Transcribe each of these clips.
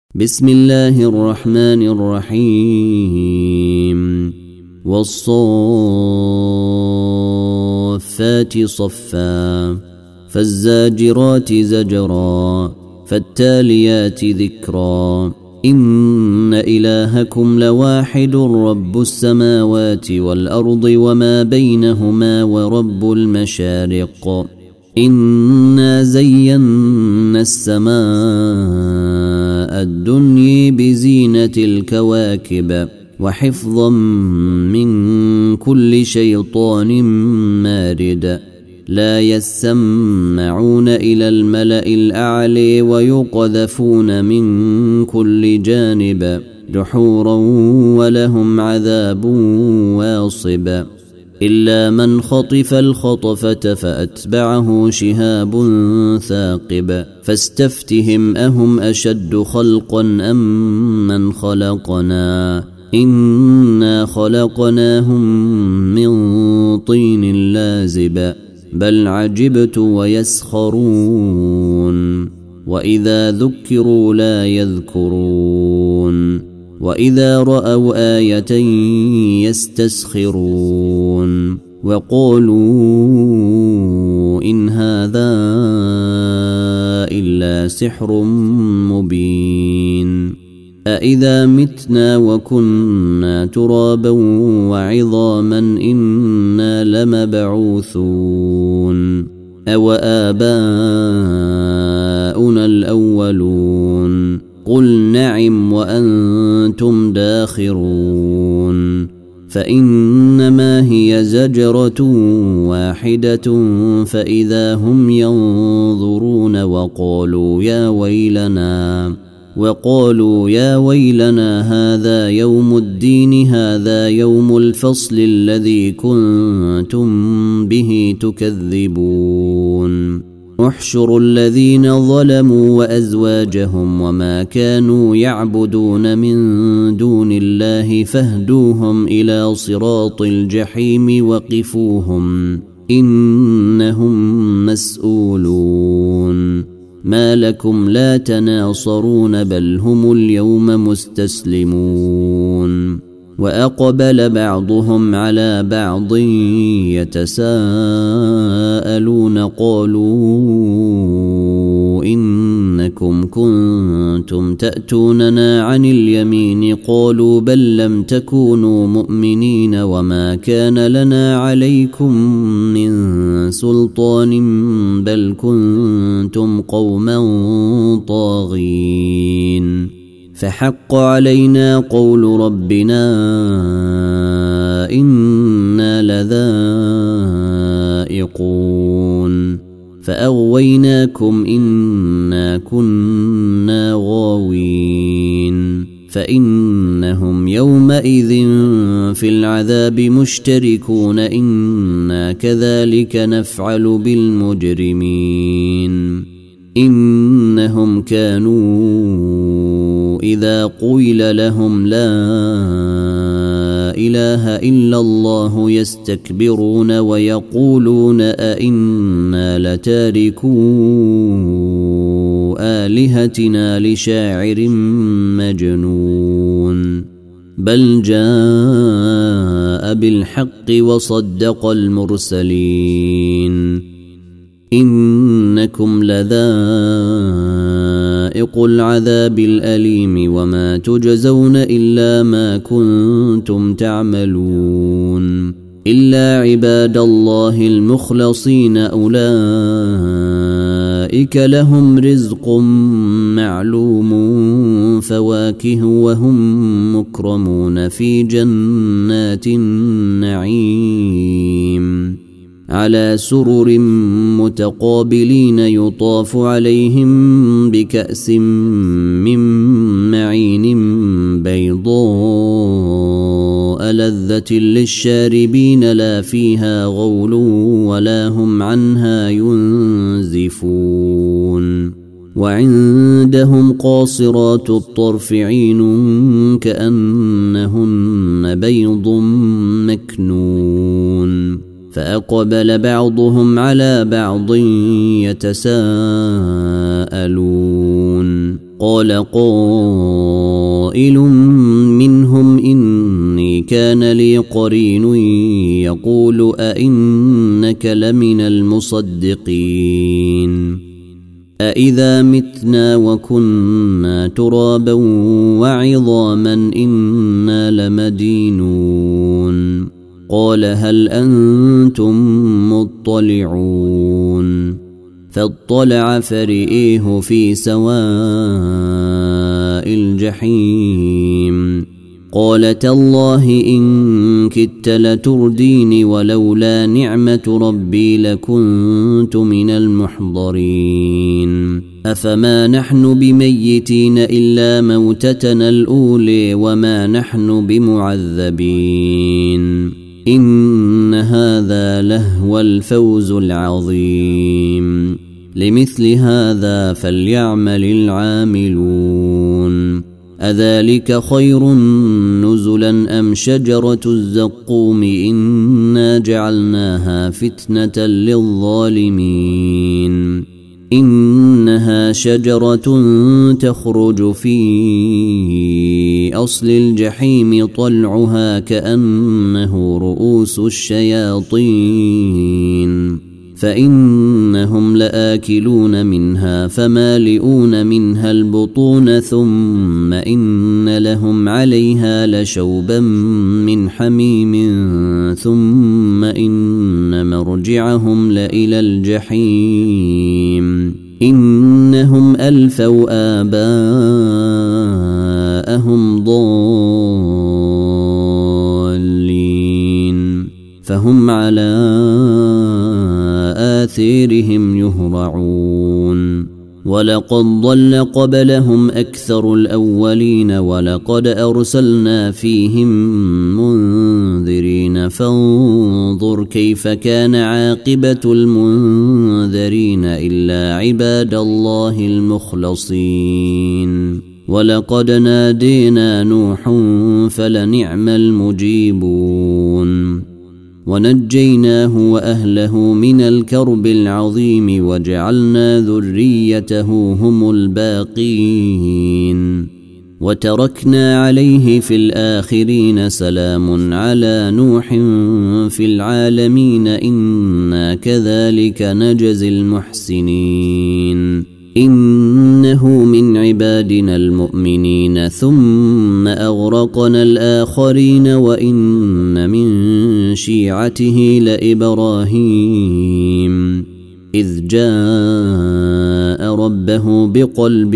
بسم الله الرحمن الرحيم والصافات صفا فالزاجرات زجرا فالتاليات ذكرا إن إلهكم لواحد رب السماوات والأرض وما بينهما ورب المشارق إنا زينا السماء الدنيا بزينة الكواكب وحفظا من كل شيطان مارد لا يسمعون إلى الملأ الأعلى ويقذفون من كل جانب دحورا ولهم عذاب واصب إلا من خطف الخطفة فأتبعه شهاب ثاقب فاستفتهم أهم أشد خلقا أم من خلقنا إنا خلقناهم من طين لازب بل عجبت ويسخرون وإذا ذكروا لا يذكرون وإذا رأوا آية يستسخرون وقالوا إن هذا إلا سحر مبين أإذا متنا وكنا ترابا وعظاما إنا لمبعوثون أو آباؤنا الأولون قل نعم وأنتم داخرون فإنما هي زجرة واحدة فإذا هم ينظرون وقالوا يا ويلنا هذا يوم الدين هذا يوم الفصل الذي كنتم به تكذبون احشروا الذين ظلموا وأزواجهم وما كانوا يعبدون من دون الله فاهدوهم إلى صراط الجحيم وقفوهم إنهم مسؤولون ما لكم لا تناصرون بل هم اليوم مستسلمون وأقبل بعضهم على بعض يتساءلون قالوا إنكم كنتم تأتوننا عن اليمين قالوا بل لم تكونوا مؤمنين وما كان لنا عليكم من سلطان بل كنتم قوما طاغين فحق علينا قول ربنا إنا لذائقون فأغويناكم إنا كنا غاوين فإنهم يومئذ في العذاب مشتركون إنا كذلك نفعل بالمجرمين إنهم كانوا إذا قيل لهم لا إله إلا الله يستكبرون ويقولون أئنا لتاركو آلهتنا لشاعر مجنون بل جاء بالحق وصدق المرسلين إنكم لذائق العذاب الأليم وما تجزون إلا ما كنتم تعملون إلا عباد الله المخلصين أولئك لهم رزق معلوم فواكه وهم مكرمون في جنات النعيم على سرر متقابلين يطاف عليهم بكأس من معين بيضاء لذة للشاربين لا فيها غول ولا هم عنها ينزفون وعندهم قاصرات الطرف عين كأنهن بيض مكنون فأقبل بعضهم على بعض يتساءلون قال قائل منهم إني كان لي قرين يقول أئنك لمن المصدقين أإذا متنا وكنا ترابا وعظاما إنا لمدينون قال هل أنتم مطلعون فاطلع فرئيه في سواء الجحيم قال تالله إن كدت لترديني ولولا نعمة ربي لكنت من المحضرين أفما نحن بميتين إلا موتتنا الأولى وما نحن بمعذبين إن هذا لهو الفوز العظيم لمثل هذا فليعمل العاملون أذلك خير نزلا أم شجرة الزقوم إنا جعلناها فتنة للظالمين إنها شجرة تخرج في أصل الجحيم طلعها كأنه رؤوس الشياطين فإنهم لآكلون منها فمالئون منها البطون ثم إن لهم عليها لشوبا من حميم ثم إن مرجعهم لإلى الجحيم إنهم ألفوا آباءهم ضالين فهم على آثارهم يهرعون ولقد ضل قبلهم أكثر الأولين ولقد أرسلنا فيهم منذرين فانظر كيف كان عاقبة المنذرين إلا عباد الله المخلصين ولقد نادينا نوح فلنعم المجيبون ونجيناه وأهله من الكرب العظيم وجعلنا ذريته هم الباقين وتركنا عليه في الآخرين سلام على نوح في العالمين إنا كذلك نجزي المحسنين إنه من عبادنا المؤمنين ثم أغرقنا الآخرين وإن من شيعته لإبراهيم إذ جاء ربه بقلب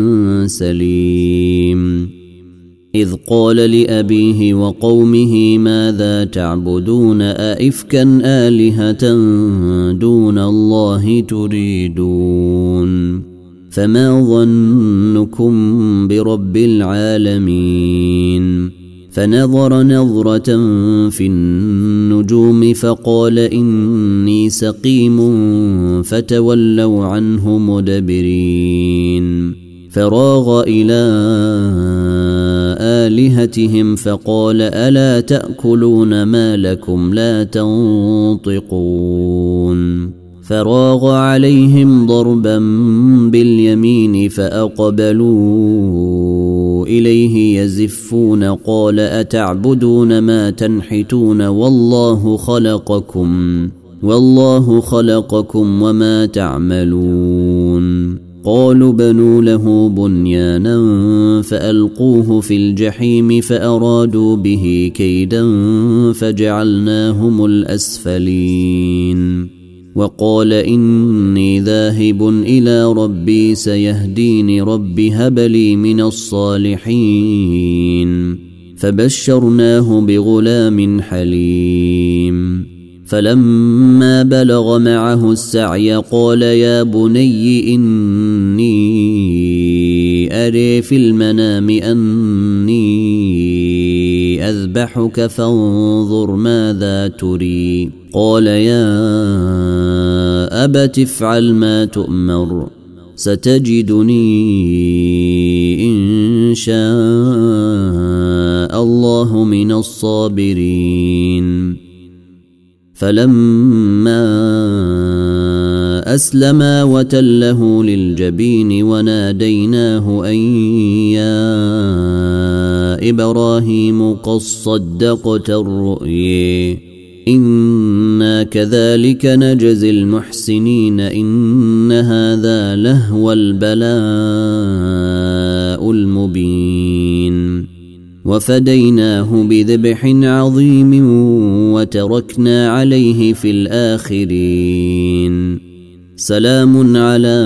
سليم إذ قال لأبيه وقومه ماذا تعبدون أئفكا آلهة دون الله تريدون فما ظنكم برب العالمين فنظر نظرة في النجوم فقال إني سقيم فتولوا عنه مدبرين فراغ إلى آلهتهم فقال ألا تأكلون ما لكم لا تنطقون فراغ عليهم ضربا باليمين فأقبلوا إليه يزفون قال أتعبدون ما تنحتون والله خلقكم وما تعملون قالوا بنوا له بنيانا فألقوه في الجحيم فأرادوا به كيدا فجعلناهم الأسفلين وقال إني ذاهب إلى ربي سيهديني ربي هب لي من الصالحين فبشرناه بغلام حليم فلما بلغ معه السعي قال يا بني إني أري في المنام أني أذبحك فانظر ماذا تري قال يا أبت افعل ما تؤمر ستجدني إن شاء الله من الصابرين فلما فأسلما وتله للجبين وناديناه أن يا إبراهيم قد صدقت الرؤيا إنا كذلك نجزي المحسنين إن هذا لهو البلاء المبين وفديناه بذبح عظيم وتركنا عليه في الآخرين سلام على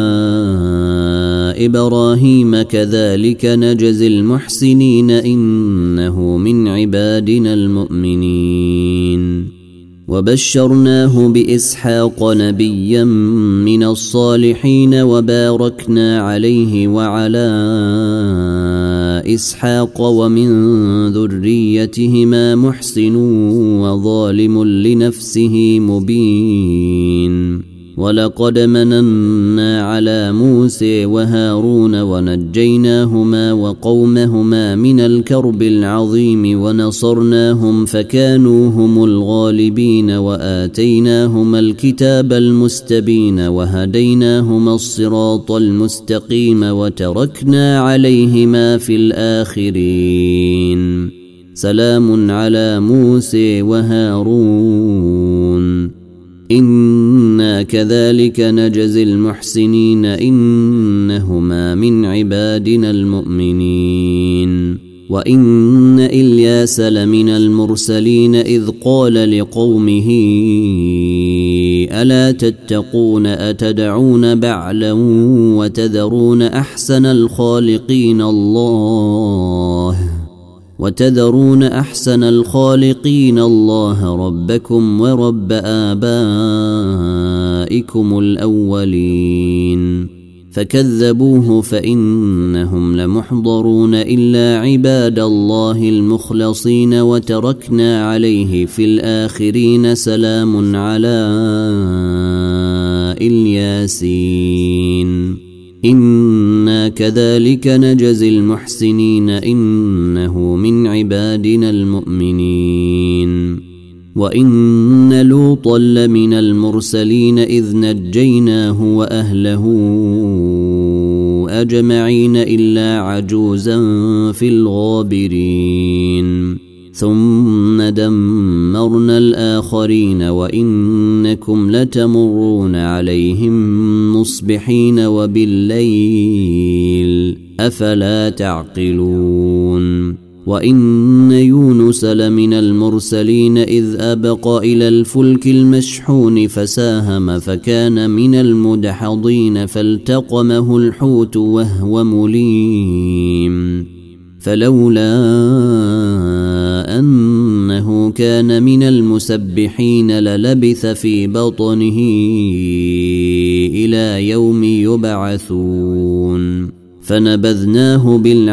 إبراهيم كذلك نجزي المحسنين إنه من عبادنا المؤمنين وبشرناه بإسحاق نبيا من الصالحين وباركنا عليه وعلى إسحاق ومن ذريتهما محسن وظالم لنفسه مبين ولقد مننا على موسى وهارون ونجيناهما وقومهما من الكرب العظيم ونصرناهم فكانوا هم الغالبين وآتيناهما الكتاب المستبين وهديناهما الصراط المستقيم وتركنا عليهما في الآخرين سلام على موسى وهارون إنا كذلك نجزي المحسنين إنهما من عبادنا المؤمنين وإن إلياس لمن المرسلين إذ قال لقومه ألا تتقون أتدعون بعلا وتذرون أحسن الخالقين الله ربكم ورب آبائكم الأولين فكذبوه فإنهم لمحضرون إلا عباد الله المخلصين وتركنا عليه في الآخرين سلام على الياسين إنا كذلك نجزي المحسنين إنه من عبادنا المؤمنين وإن لوطا لمن المرسلين إذ نجيناه وأهله أجمعين إلا عجوزا في الغابرين ثم دمرنا الآخرين وإنكم لتمرون عليهم مصبحين وبالليل أفلا تعقلون وإن يونس لمن المرسلين إذ أبق إلى الفلك المشحون فساهم فكان من المدحضين فالتقمه الحوت وهو مليم فلولا أنه كان من المسبحين للبث في بطنه إلى يوم يبعثون فنبذناه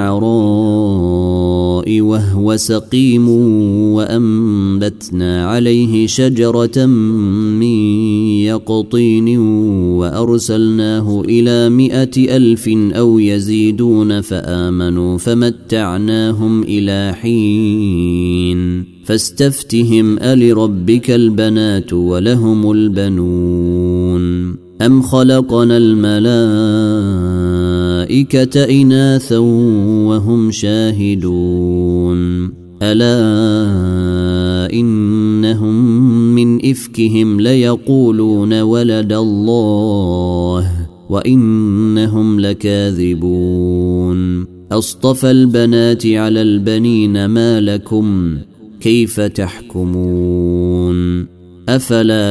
بالعراء وهو سقيم وأنبتنا عليه شجرة من يقطين وأرسلناه إلى 100,000 أو يزيدون فآمنوا فمتعناهم إلى حين فاستفتهم ألربك البنات ولهم البنون أم خلقنا الملائكة إناثا وهم شاهدون ألا إنهم من إفكهم ليقولون ولد الله وإنهم لكاذبون أصطفى البنات على البنين ما لكم كيف تحكمون أفلا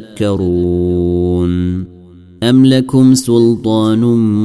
تذكرون أم لكم سلطان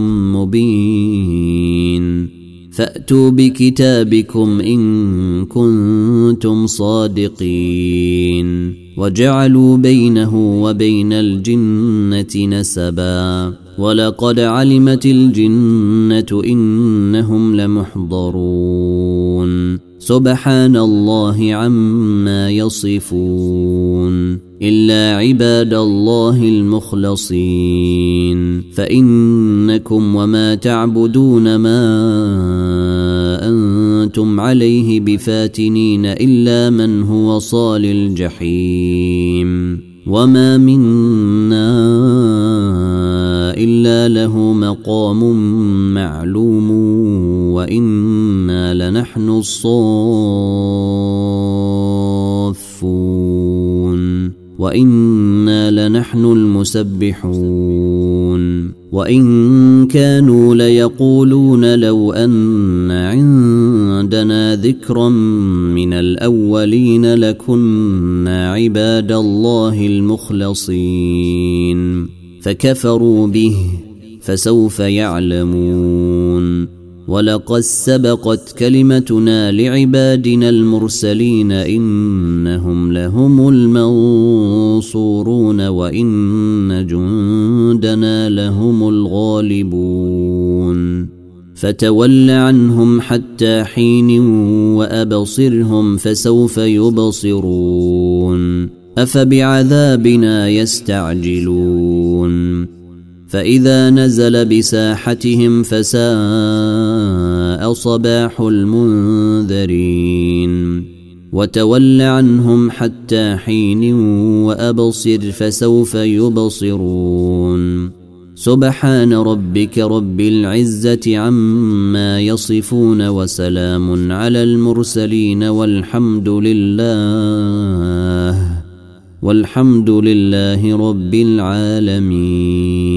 مبين فأتوا بكتابكم إن كنتم صادقين وجعلوا بينه وبين الجنة نسبا ولقد علمت الجنة إنهم لمحضرون سبحان الله عما يصفون إلا عباد الله المخلصين فإنكم وما تعبدون ما أنتم عليه بفاتنين إلا من هو صال الجحيم وما منا إلا له مقام معلوم وإنا لنحن الصافون وإنا لنحن المسبحون وإن كانوا ليقولون لو أن عندنا ذكرا من الأولين لكنا عباد الله المخلصين فكفروا به فسوف يعلمون ولقد سبقت كلمتنا لعبادنا المرسلين إنهم لهم المنصورون وإن جندنا لهم الغالبون فتول عنهم حتى حين وأبصرهم فسوف يبصرون أفبعذابنا يستعجلون فإذا نزل بساحتهم فساء صباح المنذرين وتول عنهم حتى حين وأبصر فسوف يبصرون سبحان ربك رب العزة عما يصفون وسلام على المرسلين والحمد لله رب العالمين.